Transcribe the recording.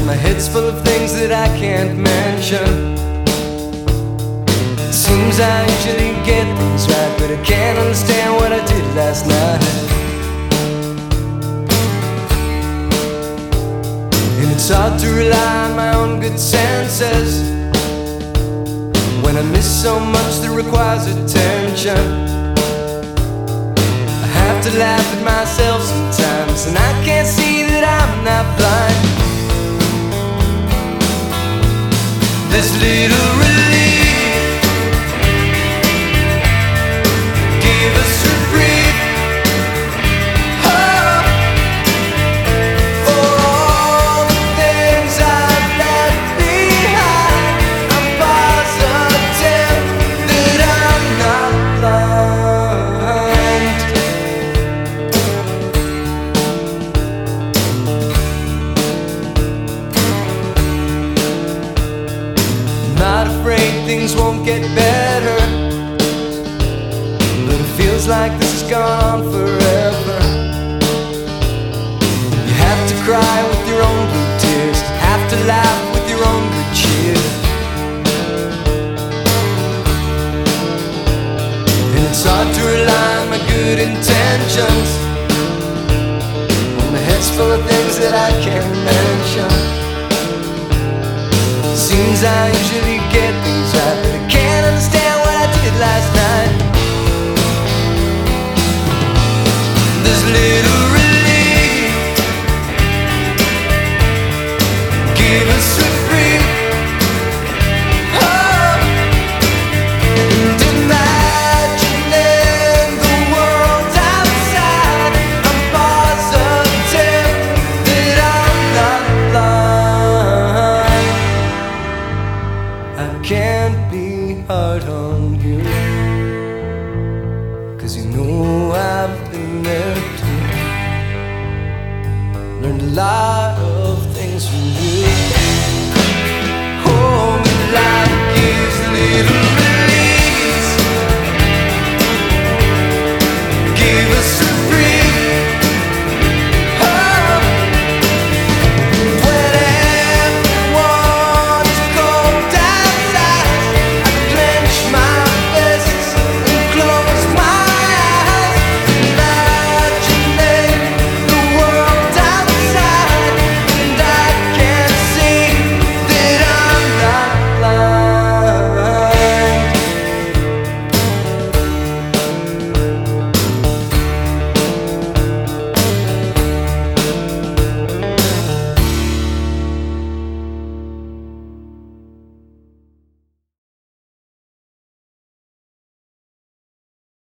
My head's full of things that I can't mention. Seems I usually get things right, but I can't understand what I did last night. And it's hard to rely on my own good senses when I miss so much that requires attention. I have to laugh at myself sometimes, and I can't see that I'm not blind. This little relief give us a breathe. Oh, for all the things I've left behind, I'm positive that I'm not blind. Not afraid things won't get better, but it feels like this has gone on forever. You have to cry with your own blue tears, have to laugh with your own good cheer. And it's hard to rely on my good intentions when my head's full of things that I can't mention. Seems I usually get things right, but I can't understand what I did last night. This little relief give us a free. Oh, and imagining the world outside, I'm positive that I'm not blind. I can't be hard on you, 'cause you know I've been there too. Learned a lot of things from you.